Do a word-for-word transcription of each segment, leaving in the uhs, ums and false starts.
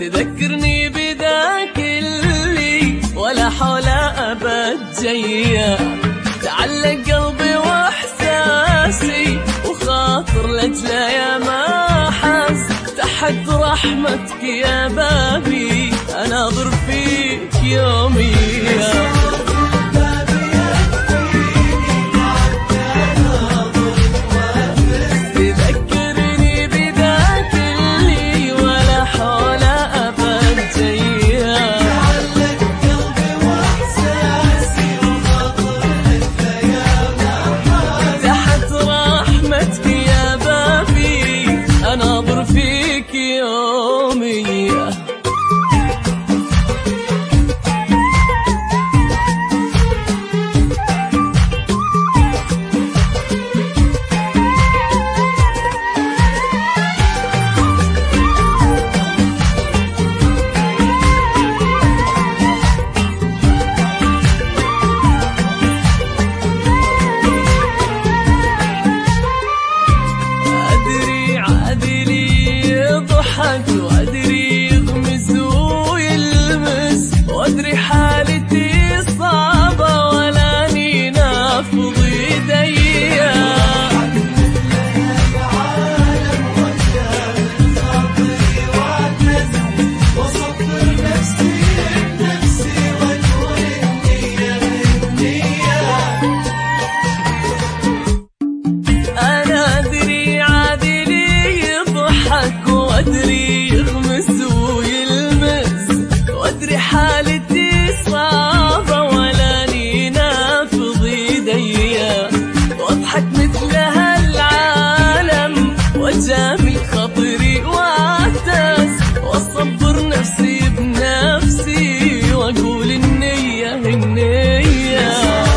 تذكرني بذاك اللي ولا حول أبد جيا، تعلق قلبي واحساسي وخاطر لجله يا ما حس، تحت رحمتك يا بابي اناظر فيك يومي. أناظر فيك يومي. وأدري يغمز ويلمس، وأدري حالتي صعبة ولاني نافض يديا. وصبر نفسي بنفسي وأقول النية بالنية. أنا أدري عادلي يضحك وأدري يغمس ويلمس، وأدري حالتي صعبة ولاني نافض يديا، وأضحك مثل هالعالم وأجامل خاطري وأعتز، وأصبر نفسي بنفسي وأقول النية النية.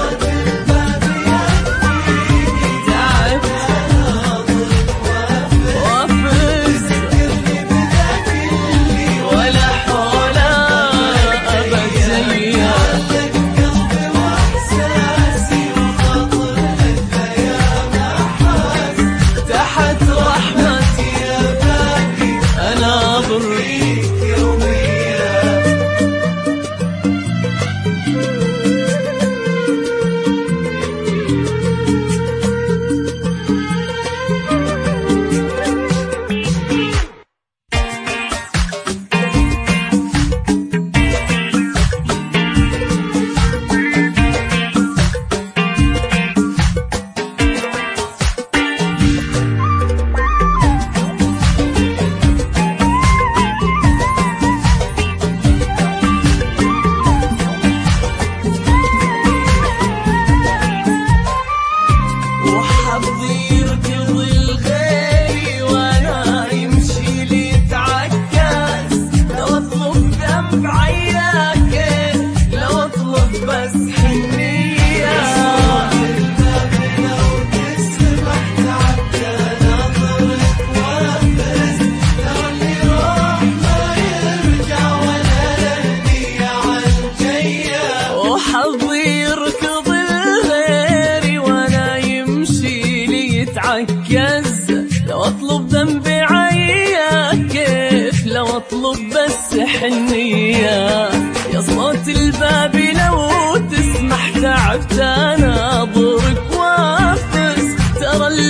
وحظي يركض الغيري وانا يمشي لي يتعكز، لو اطلب ذنبي عيا كيف لو اطلب بس حنية. يا صوت الباب لو تسمح تعبت اناظرك وافز، ترى